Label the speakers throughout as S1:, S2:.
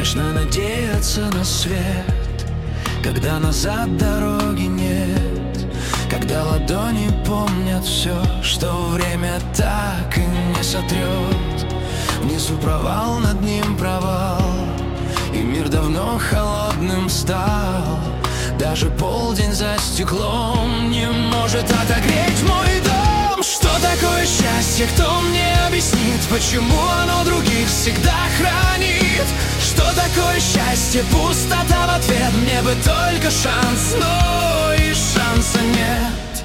S1: Можно надеяться на свет, когда назад дороги нет, когда ладони помнят все, что время так и не сотрет. Внизу провал, над ним провал, и мир давно холодным стал. Даже полдень за стеклом не может отогреть мой дом. Что такое счастье, кто мне объяснит, почему оно других всегда хранит? Что такое счастье, пустота в ответ, мне бы только шанс, но и шанса нет.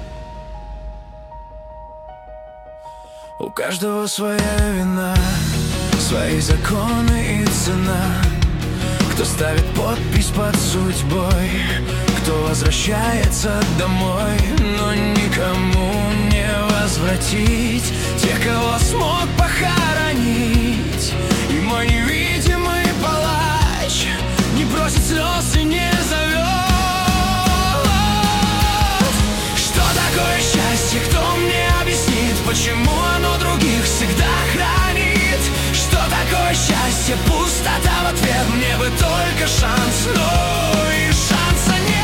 S1: У каждого своя вина, свои законы и цена. Кто ставит подпись под судьбой, кто возвращается домой, но никому не возвратить тех, кого смог похоронить. И мой невидимый палач не просит слез и не зовет. Что такое счастье, кто мне объяснит, почему оно других всегда хранит? Что такое счастье, пустота в ответ, мне бы только шанс, но и шанса нет.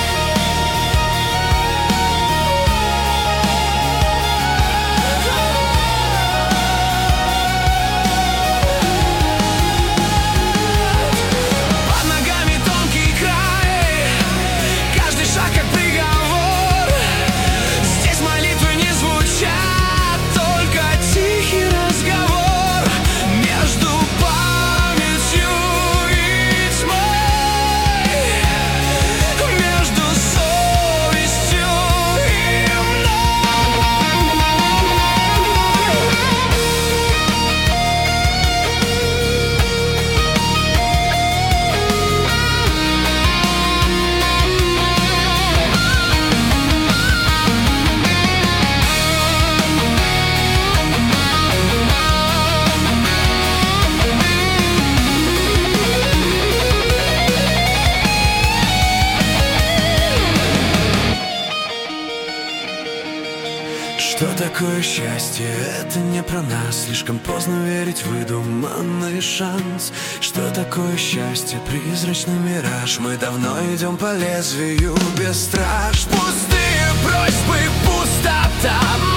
S1: Под ногами тонкий край, каждый шаг как приговор. Здесь молитвы не звучат, только тихий разговор между памятью и тьмой, между совестью и мной. Что такое счастье? Это не про нас. Слишком поздно верить в выдуманный шанс. Что такое счастье? Призрачный мираж. Мы давно идем по лезвию без страж. Пустые просьбы, пустота.